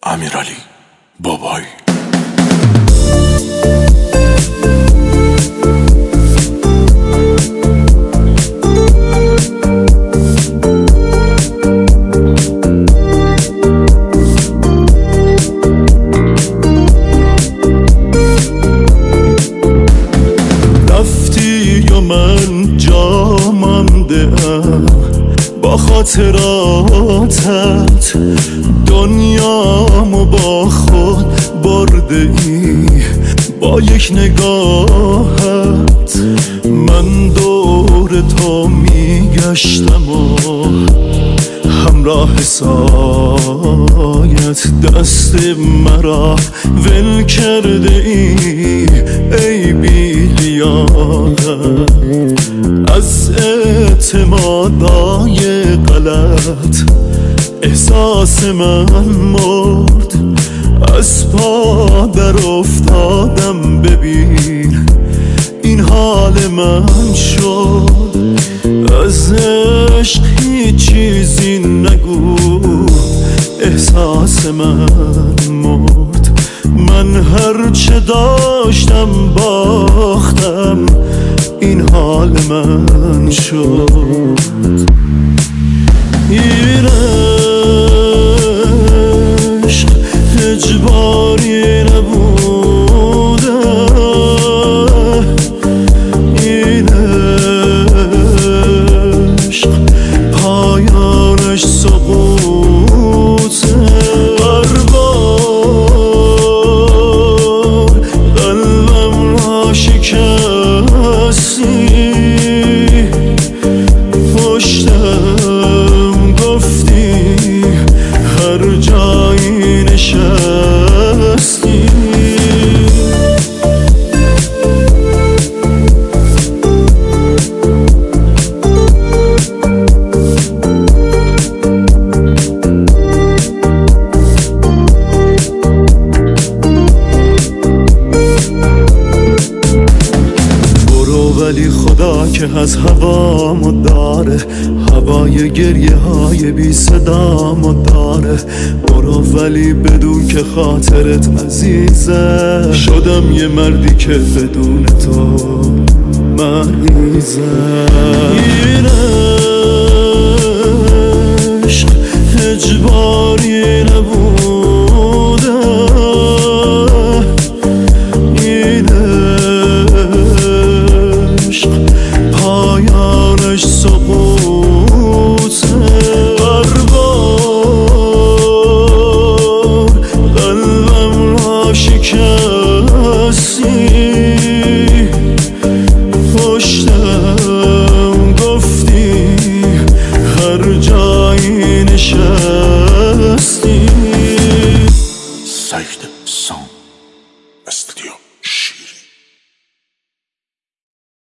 امیرعلی بابایی. رفتی یا من جا مانده ام با خاطراتت، دنیامو با خود برده ای با یک نگاهت. من دور تو میگشتم و همراه سایت دست مرا ول کرده ای ای بی‌لیاقت. از اعتمادای غلط احساس من مرد، از پا در افتادم، ببین این حال من شد. از عشق هیچ چیزی نگو، احساس من مرد. من هرچه داشتم باختم، این حال من شد. این عشق اجباری نبوده، این عشق پایانش سقوطه. هر بار قلبم را شکستی، پشتم گفتی هر جایی نشستی. ولی خدا که از هوامو داره، هوای گریه های بی صدامو داره. برو ولی بدون که خاطرت عزیزه، شدم یه مردی که بدون تو مریضه. این عشق اجباری نبوده، پایانش سقوطه. هر بار قلبم را شکستی، پشتم گفتی هر جایی نشستی. سجده